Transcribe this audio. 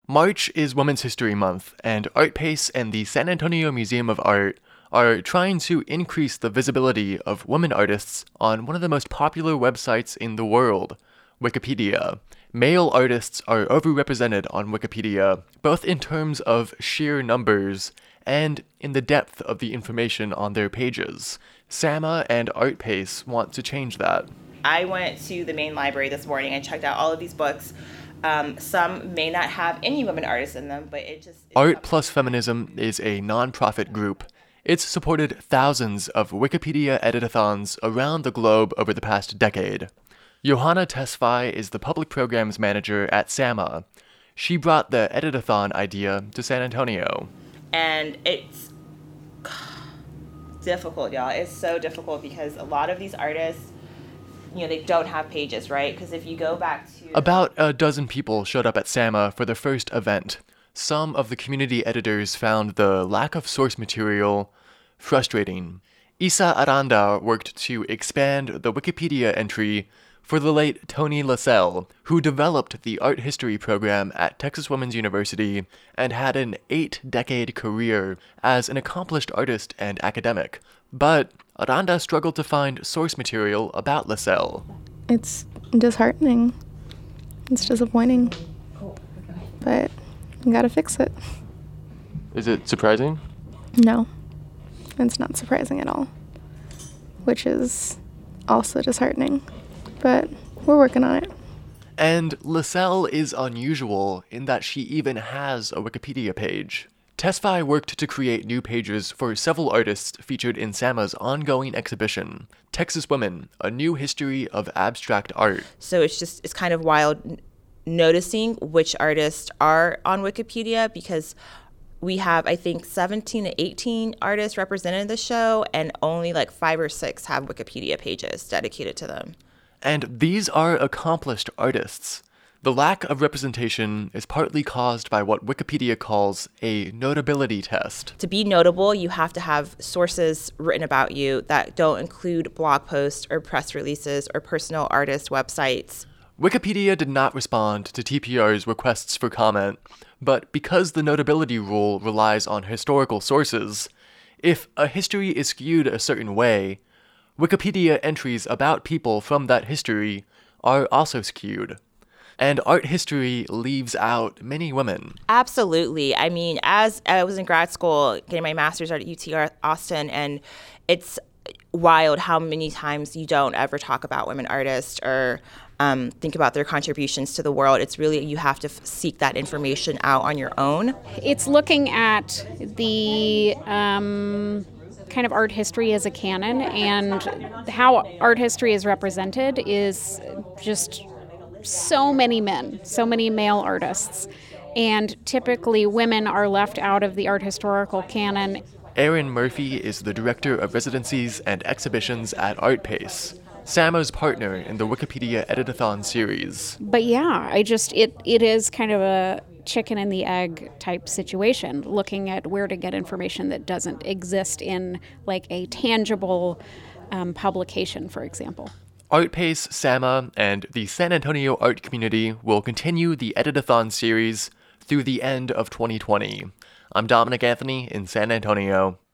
March is Women's History Month, and ArtPace and the San Antonio Museum of Art are trying to increase the visibility of women artists on one of the most popular websites in the world, Wikipedia. Male artists are overrepresented on Wikipedia, both in terms of sheer numbers and in the depth of the information on their pages. Sama and ArtPace want to change that. I went to the main library this morning and checked out all of these books. Some may not have any women artists in them, but Art Plus Feminism is a non-profit group. It's supported thousands of Wikipedia editathons around the globe over the past decade. Johanna Tesfaye is the public programs manager at SAMA. She brought the editathon idea to San Antonio. And it's difficult, y'all. It's so difficult because a lot of these artists, they don't have pages, right? Because if you go back to... About a dozen people showed up at SAMA for the first event. Some of the community editors found the lack of source material frustrating. Isa Aranda worked to expand the Wikipedia entry for the late Toni Lascelles, who developed the art history program at Texas Women's University and had an 8-decade career as an accomplished artist and academic. But Aranda struggled to find source material about Lascelles. It's disheartening. It's disappointing. But you gotta fix it. Is it surprising? No, it's not surprising at all. Which is also disheartening. But we're working on it. And Lascelles is unusual in that she even has a Wikipedia page. Tesfaye worked to create new pages for several artists featured in SAMA's ongoing exhibition, Texas Women, A New History of Abstract Art. So it's kind of wild noticing which artists are on Wikipedia because we have, I think, 17 to 18 artists represented in the show, and only like 5 or 6 have Wikipedia pages dedicated to them. And these are accomplished artists. The lack of representation is partly caused by what Wikipedia calls a notability test. To be notable, you have to have sources written about you that don't include blog posts or press releases or personal artist websites. Wikipedia did not respond to TPR's requests for comment, but because the notability rule relies on historical sources, if a history is skewed a certain way, Wikipedia entries about people from that history are also skewed. And art history leaves out many women. Absolutely. I mean, as I was in grad school getting my master's at UT Austin, and it's wild how many times you don't ever talk about women artists or think about their contributions to the world. It's really, you have to seek that information out on your own. It's looking at the kind of art history as a canon, and how art history is represented is just so many men, so many male artists, and typically women are left out of the art historical canon. Erin Murphy is the director of residencies and exhibitions at ArtPace, SAMA's partner in the Wikipedia Editathon series. But yeah, it is kind of a chicken and the egg type situation, looking at where to get information that doesn't exist in like a tangible publication, for example. ArtPace, SAMA, and the San Antonio art community will continue the Editathon series through the end of 2020. I'm Dominic Anthony in San Antonio.